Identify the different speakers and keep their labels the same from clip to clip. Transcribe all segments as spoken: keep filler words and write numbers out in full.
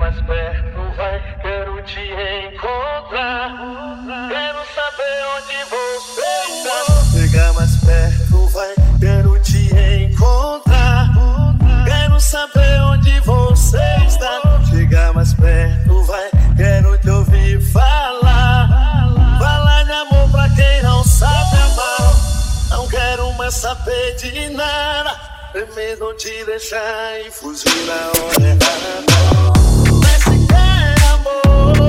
Speaker 1: mais perto, vai, quero te encontrar. Quero saber onde você está. Chega mais perto, vai, quero te encontrar. Quero saber onde você está. Chega mais perto, vai, quero te ouvir falar. Falar de amor pra quem não sabe amar. Não quero mais saber de nada. Tremendo te deixar e fugir na hora errada. Mas se quer amor,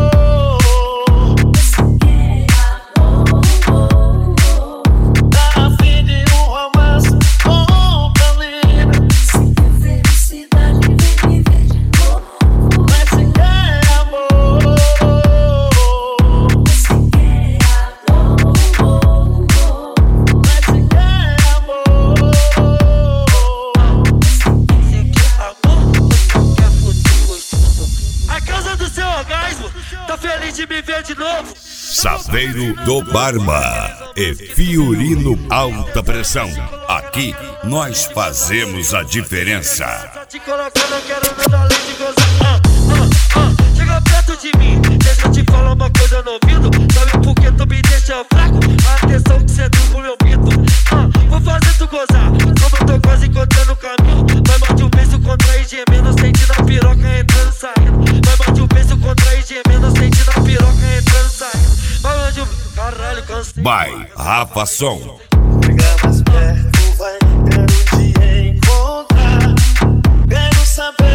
Speaker 1: se quer amor, tá a fim de um romance nunca livre. Se quer felicidade, vem viver de novo. Mas se quer amor, se quer amor, mas se quer amor. Tá feliz de me ver de novo?
Speaker 2: Saveiro do Barba e Fiorino Alta Pressão. Aqui nós fazemos a diferença.
Speaker 1: Tá te colocando, eu quero nada além de gozar. Ah, ah, ah. Chega perto de mim, deixa eu te falar uma coisa no ouvido. Sabe por que tu me deixa fraco? Atenção que cê deu pro meu mito. Ah, vou fazer tu gozar, como eu tô quase encontrando o caminho. Vai mate um beijo contra e gemendo, sentindo a piroca entrando e saindo. Vai mate um beijo contra e gemendo, sentindo a piroca entrando e saindo. Vai onde o caralho cansei.
Speaker 2: Vai, Rafa Som.
Speaker 1: Chega mais perto, vai, quero te encontrar. Quero saber